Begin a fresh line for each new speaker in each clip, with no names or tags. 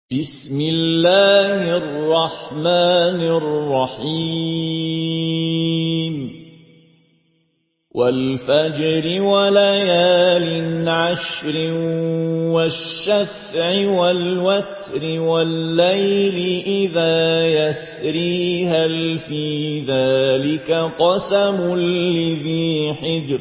بسم الله الرحمن الرحيم والفجر وليال عشر والشفع والوتر والليل إذا يسري هل في ذلك قسم لذي حجر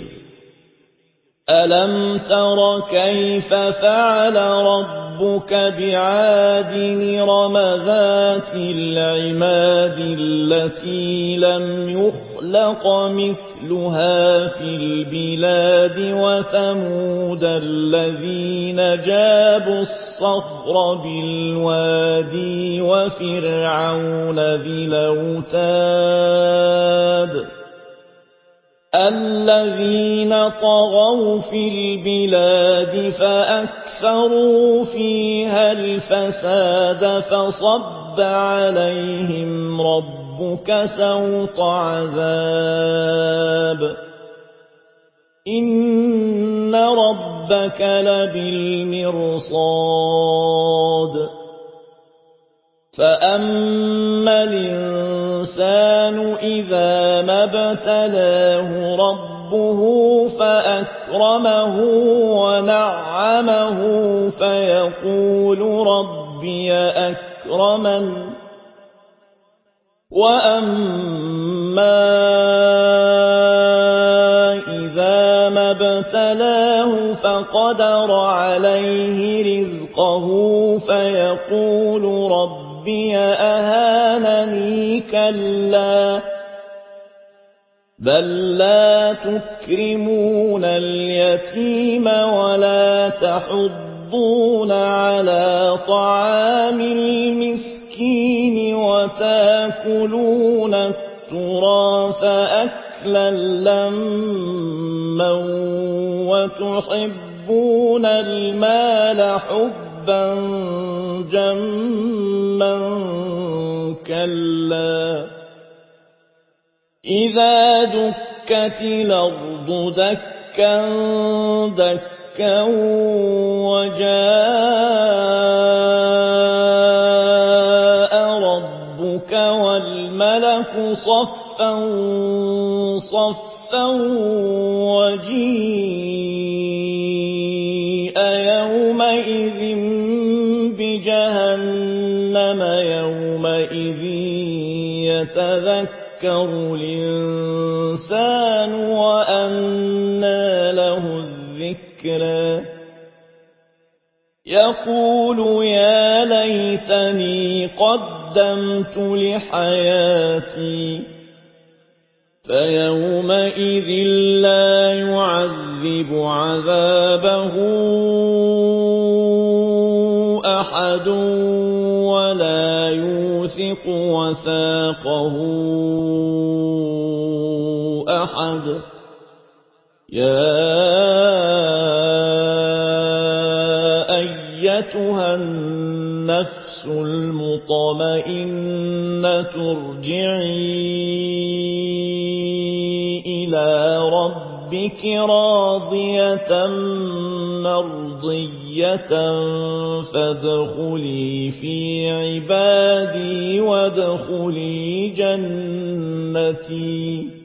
ألم تر كيف فعل ربك بعاد إرم ذات العماد التي لم يخلق مثلها في البلاد وثمود الذين جابوا الصخر بالوادي وفرعون ذي الأوتاد الذين طغوا في البلاد فأكثروا فيها الفساد فصب عليهم ربك سوط عذاب إن ربك لبالمرصاد فأما الإنسان إذا ما ابتلاه ربه فأكرمه ونعمه فيقول ربي أكرمن وأما إذا ما ابتلاه فقدر عليه رزقه فيقول ربي أهانني كلا بل لا تكرمون اليتيم ولا تحضون على طعام المسكين وتأكلون التراث أكلا لما وتحبون المال حبا جما كلا إذا دكت الأرض دكا دكا وجاء ربك والملك صفا صفا وجيء يومئذ بجهنم يومئذ يتذكر الإنسان وأنى له الذكرى يقول يا ليتني قدمت لحياتي فيومئذ لا يعذب عذابه أحد ولا يوثق وثاقه أحد يا أيتها النفس المطمئنة ارجعي إلى ربك راضية مرضية فادخلي في عبادي وادخلي جنتي